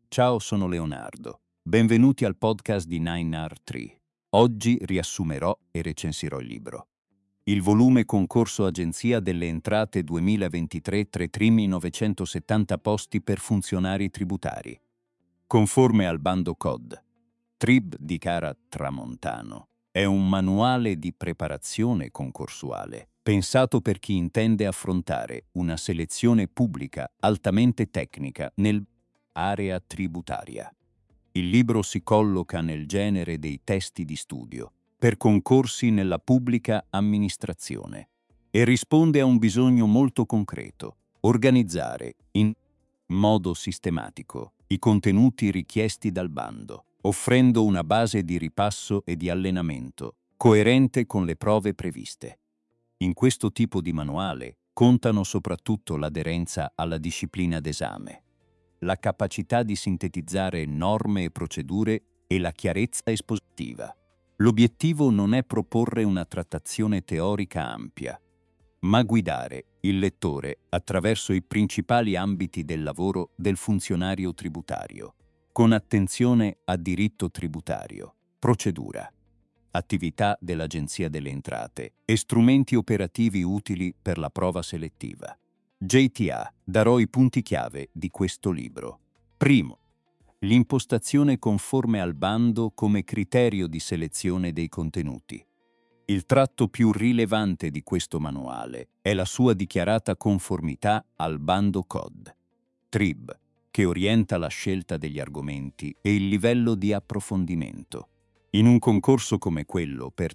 Ciao, sono Leonardo. Benvenuti al podcast di 9R3. Oggi riassumerò e recensirò il libro. Il volume Concorso Agenzia delle Entrate 2023 3.970 posti per funzionari tributari. Conforme al bando COD. TRIB di Cara Tramontano. È un manuale di preparazione concorsuale, pensato per chi intende affrontare una selezione pubblica altamente tecnica nell'area tributaria. Il libro si colloca nel genere dei testi di studio per concorsi nella pubblica amministrazione e risponde a un bisogno molto concreto: organizzare in modo sistematico i contenuti richiesti dal bando, offrendo una base di ripasso e di allenamento coerente con le prove previste. In questo tipo di manuale contano soprattutto l'aderenza alla disciplina d'esame, la capacità di sintetizzare norme e procedure e la chiarezza espositiva. L'obiettivo non è proporre una trattazione teorica ampia, ma guidare il lettore attraverso i principali ambiti del lavoro del funzionario tributario, con attenzione a diritto tributario, procedura, attività dell'Agenzia delle Entrate e strumenti operativi utili per la prova selettiva. JTA, darò i punti chiave di questo libro. Primo, l'impostazione conforme al bando come criterio di selezione dei contenuti. Il tratto più rilevante di questo manuale è la sua dichiarata conformità al bando COD. TRIB, che orienta la scelta degli argomenti e il livello di approfondimento. In un concorso come quello per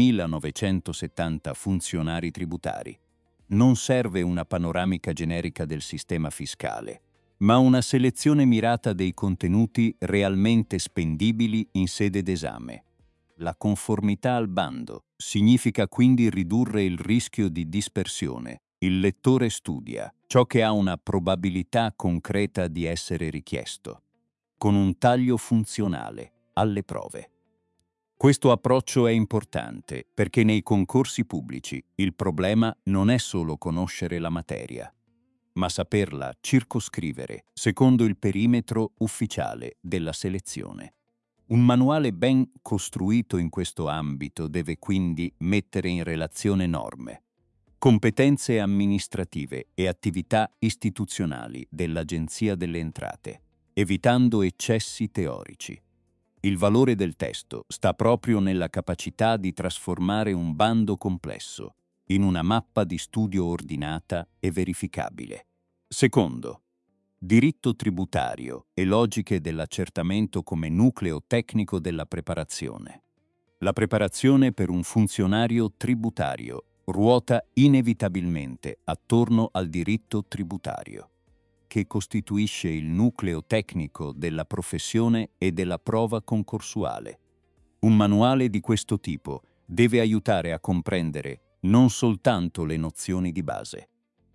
3.970 funzionari tributari, non serve una panoramica generica del sistema fiscale, ma una selezione mirata dei contenuti realmente spendibili in sede d'esame. La conformità al bando significa quindi ridurre il rischio di dispersione. Il lettore studia ciò che ha una probabilità concreta di essere richiesto, con un taglio funzionale alle prove. Questo approccio è importante perché nei concorsi pubblici il problema non è solo conoscere la materia, ma saperla circoscrivere secondo il perimetro ufficiale della selezione. Un manuale ben costruito in questo ambito deve quindi mettere in relazione norme, competenze amministrative e attività istituzionali dell'Agenzia delle Entrate, evitando eccessi teorici. Il valore del testo sta proprio nella capacità di trasformare un bando complesso in una mappa di studio ordinata e verificabile. Secondo, diritto tributario e logiche dell'accertamento come nucleo tecnico della preparazione. La preparazione per un funzionario tributario ruota inevitabilmente attorno al diritto tributario, che costituisce il nucleo tecnico della professione e della prova concorsuale. Un manuale di questo tipo deve aiutare a comprendere non soltanto le nozioni di base,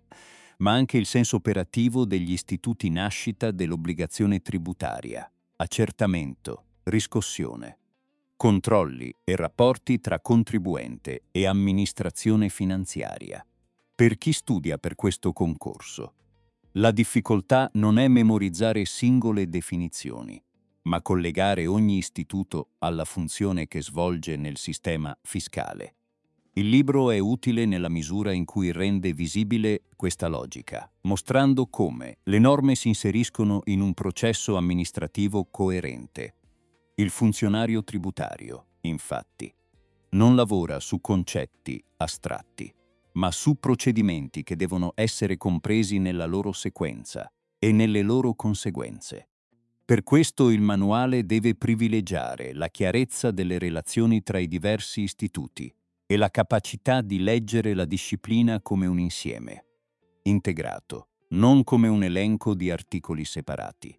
ma anche il senso operativo degli istituti nascita dell'obbligazione tributaria, accertamento, riscossione, controlli e rapporti tra contribuente e amministrazione finanziaria. Per chi studia per questo concorso, la difficoltà non è memorizzare singole definizioni, ma collegare ogni istituto alla funzione che svolge nel sistema fiscale. Il libro è utile nella misura in cui rende visibile questa logica, mostrando come le norme si inseriscono in un processo amministrativo coerente. Il funzionario tributario, infatti, non lavora su concetti astratti, ma su procedimenti che devono essere compresi nella loro sequenza e nelle loro conseguenze. Per questo il manuale deve privilegiare la chiarezza delle relazioni tra i diversi istituti e la capacità di leggere la disciplina come un insieme, integrato, non come un elenco di articoli separati.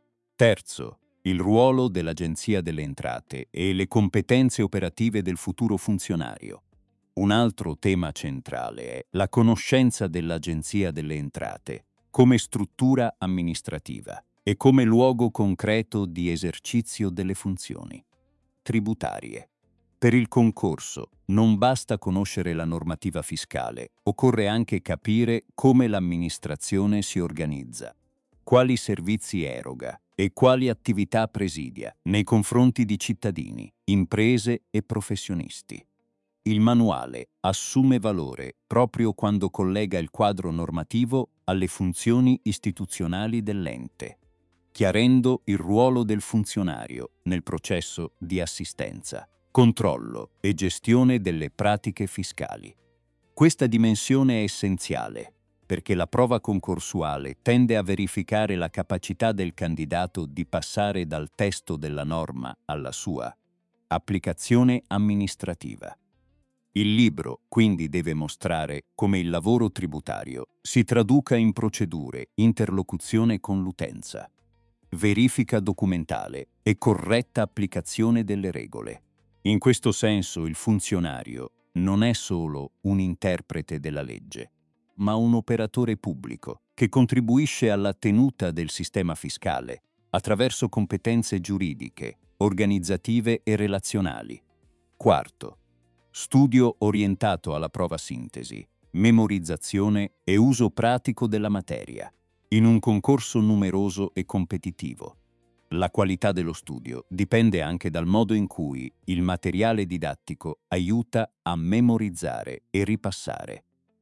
Terzo, il ruolo dell'Agenzia delle Entrate e le competenze operative del futuro funzionario. Un altro tema centrale è la conoscenza dell'Agenzia delle Entrate come struttura amministrativa e come luogo concreto di esercizio delle funzioni tributarie. Per il concorso non basta conoscere la normativa fiscale, occorre anche capire come l'amministrazione si organizza, quali servizi eroga e quali attività presidia nei confronti di cittadini, imprese e professionisti. Il manuale assume valore proprio quando collega il quadro normativo alle funzioni istituzionali dell'ente, chiarendo il ruolo del funzionario nel processo di assistenza, controllo e gestione delle pratiche fiscali. Questa dimensione è essenziale perché la prova concorsuale tende a verificare la capacità del candidato di passare dal testo della norma alla sua applicazione amministrativa. Il libro quindi deve mostrare come il lavoro tributario si traduca in procedure, interlocuzione con l'utenza, verifica documentale e corretta applicazione delle regole. In questo senso il funzionario non è solo un interprete della legge, ma un operatore pubblico che contribuisce alla tenuta del sistema fiscale attraverso competenze giuridiche, organizzative e relazionali. Quarto, studio orientato alla prova sintesi, memorizzazione e uso pratico della materia, in un concorso numeroso e competitivo. La qualità dello studio dipende anche dal modo in cui il materiale didattico aiuta a memorizzare e ripassare.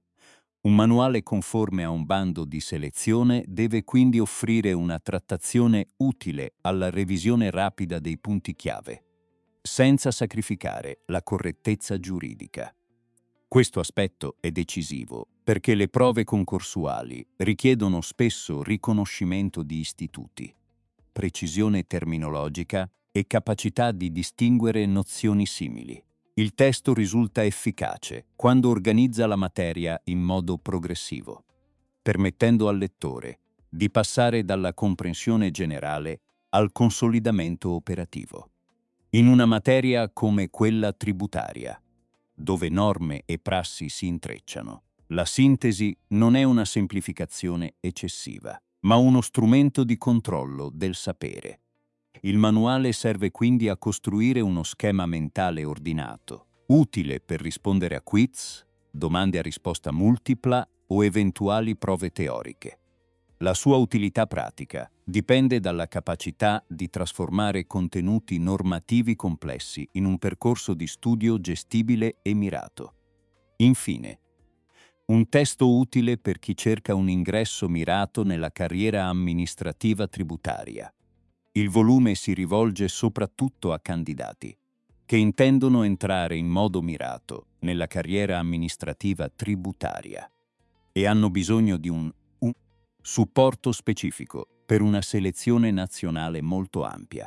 Un manuale conforme a un bando di selezione deve quindi offrire una trattazione utile alla revisione rapida dei punti chiave, senza sacrificare la correttezza giuridica. Questo aspetto è decisivo perché le prove concorsuali richiedono spesso riconoscimento di istituti, precisione terminologica e capacità di distinguere nozioni simili. Il testo risulta efficace quando organizza la materia in modo progressivo, permettendo al lettore di passare dalla comprensione generale al consolidamento operativo. In una materia come quella tributaria, dove norme e prassi si intrecciano, la sintesi non è una semplificazione eccessiva, ma uno strumento di controllo del sapere. Il manuale serve quindi a costruire uno schema mentale ordinato, utile per rispondere a quiz, domande a risposta multipla o eventuali prove teoriche. La sua utilità pratica dipende dalla capacità di trasformare contenuti normativi complessi in un percorso di studio gestibile e mirato. Infine, un testo utile per chi cerca un ingresso mirato nella carriera amministrativa tributaria. Il volume si rivolge soprattutto a candidati che intendono entrare in modo mirato nella carriera amministrativa tributaria e hanno bisogno di un supporto specifico per una selezione nazionale molto ampia.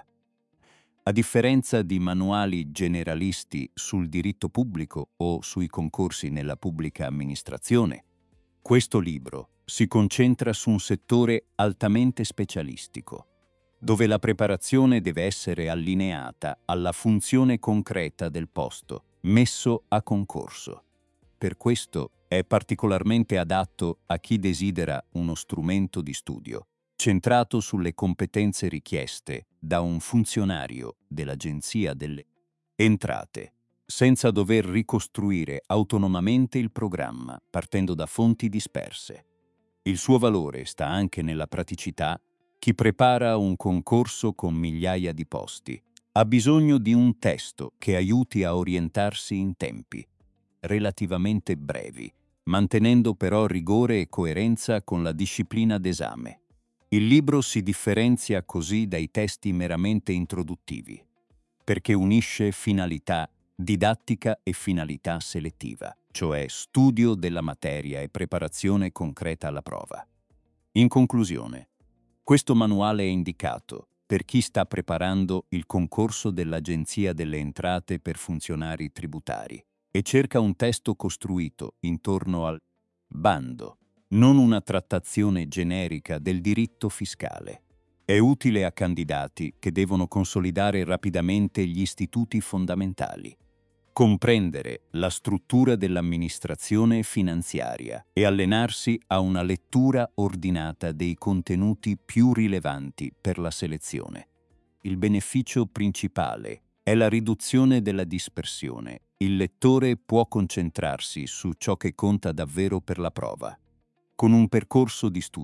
A differenza di manuali generalisti sul diritto pubblico o sui concorsi nella pubblica amministrazione, questo libro si concentra su un settore altamente specialistico, dove la preparazione deve essere allineata alla funzione concreta del posto messo a concorso. Per questo è particolarmente adatto a chi desidera uno strumento di studio centrato sulle competenze richieste da un funzionario dell'Agenzia delle Entrate, senza dover ricostruire autonomamente il programma partendo da fonti disperse. Il suo valore sta anche nella praticità. Chi prepara un concorso con migliaia di posti ha bisogno di un testo che aiuti a orientarsi in tempi relativamente brevi, mantenendo però rigore e coerenza con la disciplina d'esame. Il libro si differenzia così dai testi meramente introduttivi, perché unisce finalità didattica e finalità selettiva, cioè studio della materia e preparazione concreta alla prova. In conclusione, questo manuale è indicato per chi sta preparando il concorso dell'Agenzia delle Entrate per funzionari tributari e cerca un testo costruito intorno al bando, non una trattazione generica del diritto fiscale. È utile a candidati che devono consolidare rapidamente gli istituti fondamentali, comprendere la struttura dell'amministrazione finanziaria e allenarsi a una lettura ordinata dei contenuti più rilevanti per la selezione. Il beneficio principale è la riduzione della dispersione. Il lettore può concentrarsi su ciò che conta davvero per la prova. Con un percorso di studio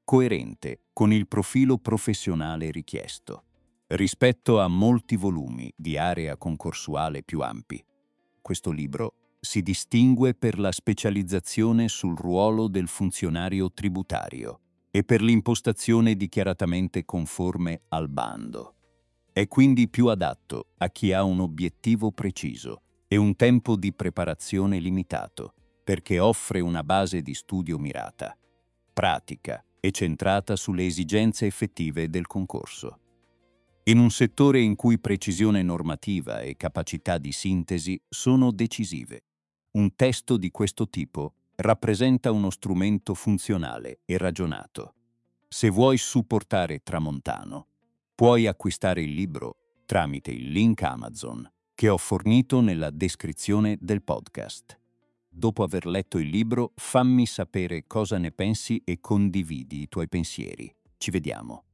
coerente con il profilo professionale richiesto, rispetto a molti volumi di area concorsuale più ampi. Questo libro si distingue per la specializzazione sul ruolo del funzionario tributario e per l'impostazione dichiaratamente conforme al bando. È quindi più adatto a chi ha un obiettivo preciso e un tempo di preparazione limitato, perché offre una base di studio mirata, pratica e centrata sulle esigenze effettive del concorso. In un settore in cui precisione normativa e capacità di sintesi sono decisive, un testo di questo tipo rappresenta uno strumento funzionale e ragionato. Se vuoi supportare Tramontano, puoi acquistare il libro tramite il link Amazon che ho fornito nella descrizione del podcast. Dopo aver letto il libro, fammi sapere cosa ne pensi e condividi i tuoi pensieri. Ci vediamo.